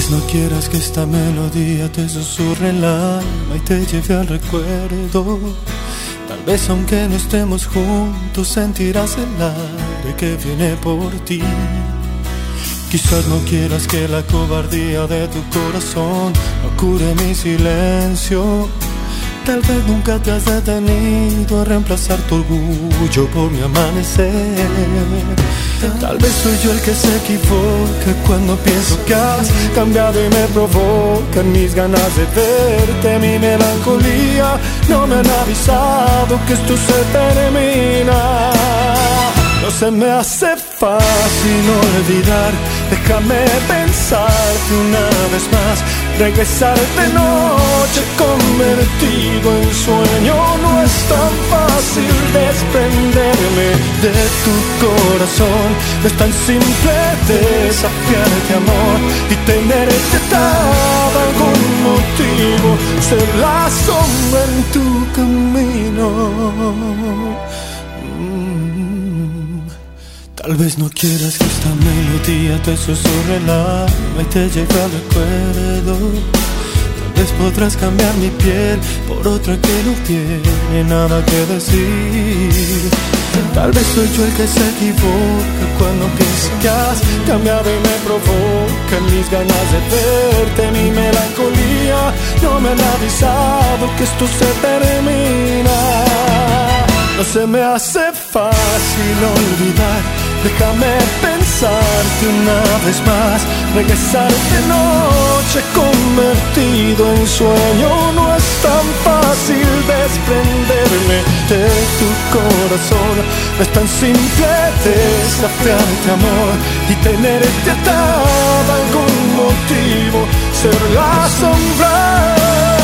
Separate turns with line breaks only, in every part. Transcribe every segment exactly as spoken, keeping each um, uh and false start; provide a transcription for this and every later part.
vez no quieras que esta melodía te susurre el alma y te lleve al recuerdo. Tal vez aunque no estemos juntos sentirás el aire que viene por ti. Quizás no quieras que la cobardía de tu corazón no cure mi silencio. Tal vez nunca te has detenido a reemplazar tu orgullo por mi amanecer. Tal vez soy yo el que se equivoca cuando pienso que has cambiado y me provocan mis ganas de verte. Mi melancolía, no me han avisado que esto se termina. No se me hace fácil olvidar, déjame pensarte una vez más. Regresar de noche convertido en sueño. No es tan fácil desprenderme de tu corazón. No es tan simple desafiarte, amor, y tenerte atado a algún motivo. Ser la sombra en tu camino. mm. Tal vez no quieras que esta melodía te susurre el alma y te lleve al recuerdo. Tal vez podrás cambiar mi piel por otra que no tiene nada que decir. Tal vez soy yo el que se equivoca cuando pienso que has cambiado y me provocan mis ganas de verte. Mi melancolía, no me han avisado que esto se termina. No se me hace fácil olvidar, déjame pensarte una vez más. Regresar de noche convertido en sueño. No es tan fácil desprenderme de tu corazón. No es tan simple desafiarte, amor, y tenerte atado a algún motivo. Ser la sombra.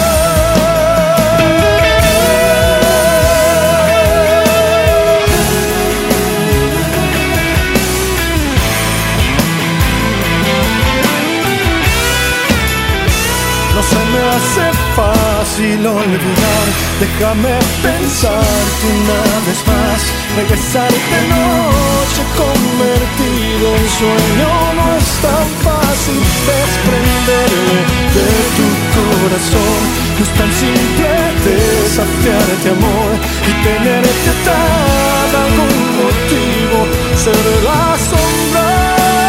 No se me hace fácil olvidar, déjame pensarte una vez más. Regresar de noche convertido en sueño. No es tan fácil desprenderme de tu corazón. No es tan simple desafiarte, amor, y tenerte atado a algún motivo. Ser la sombra.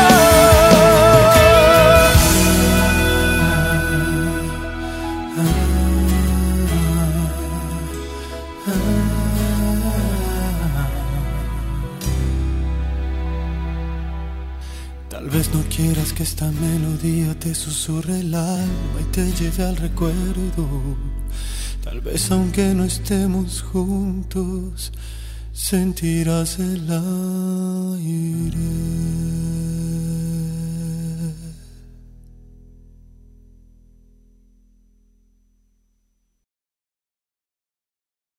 Tal vez no quieras que esta melodía te susurre el alma y te lleve al recuerdo. Tal vez aunque no estemos juntos sentirás el aire.